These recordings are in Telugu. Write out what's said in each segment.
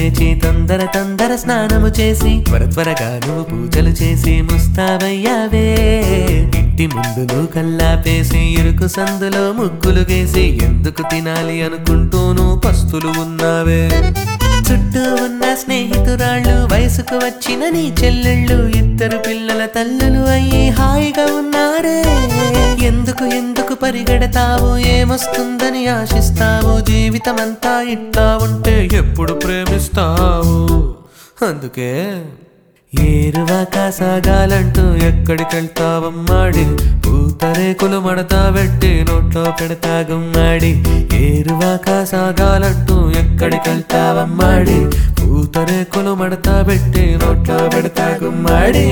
లేచి తొందర తొందర స్నానము చేసి త్వరగా నువ్వు పూజలు చేసి ముస్తాబయ్యావే. ఇంటి ముందు నువ్వు కల్లాపేసి ఇరుకు సందులో ముగ్గులు గేసి ఎందుకు తినాలి అనుకుంటూను పస్తులు ఉన్నావే. చుట్టూ ఉన్న స్నేహితురాళ్ళు వయసుకు వచ్చిన నీ చెల్లెళ్ళు ఇద్దరు పిల్లల తల్లులు అయ్యి హాయిగా ఉన్నారే. ఎందుకు ఎందుకు పరిగెడతావు, ఏమొస్తుందని ఆశిస్తావు, జీవితమంతా ఇట్లా ఉంటే ఎప్పుడు ప్రేమిస్తావు. అందుకే ఏరువాక సాగాలంటూ ఎక్కడికెళ్తావమ్మాడి, పూతరేకులు మడతా పెట్టి నోట్లో పెడతా గుమ్మాడి. ఏరువాక సాగాలంటూ ఎక్కడికెళ్తావమ్మాడి, పూతరేకులు మడతా పెట్టి నోట్లో పెడతా గుమ్మాడి.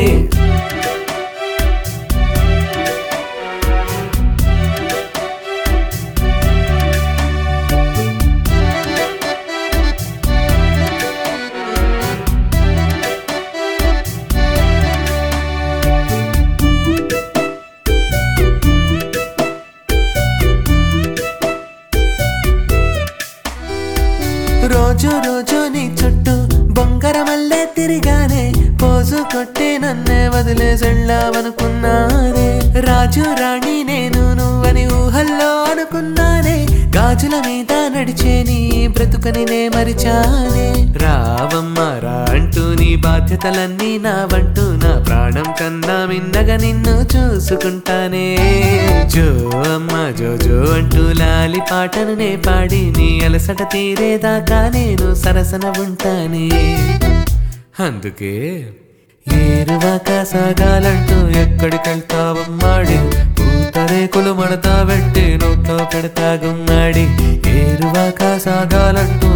రోజు రోజు నీ చుట్టూ బొంగరమల్లే తిరిగానే, పోజు కొట్టి నన్నే వదిలేసెళ్ళావనుకున్నానే. రాజు రాణి నేను నువ్వని ఊహల్లో అనుకున్నానే, గాజుల మీద నడిచే నీ బ్రతుకని నే మరిచానే. రావమ్మా రా అంటూ నీ బాధ్యతలన్నీ నావంటూ, నా ప్రాణం కన్నా మిన్నగా నిన్ను చూసుకుంటానే. జో అమ్మా జో జో అంటూ లాలి పాటను నే పాడి నీ అలసట తీరేదాకా నేను సరసన ఉంటానే. అందుకే ఏరువాక సాగాలంటూ ఎక్కడికెళ్తావమ్మాడి, పూతరేకులు మడతా పెట్టి నోట్లో పెడతా గుమ్మాడి. ఏరువాక సాగాలంటూ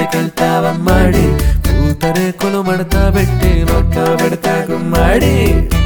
ఎక్కడికెళ్తావమ్మాడి, పూతరేకులు మడతా పెట్టి నోట్లో పెడతా గుమ్మాడి.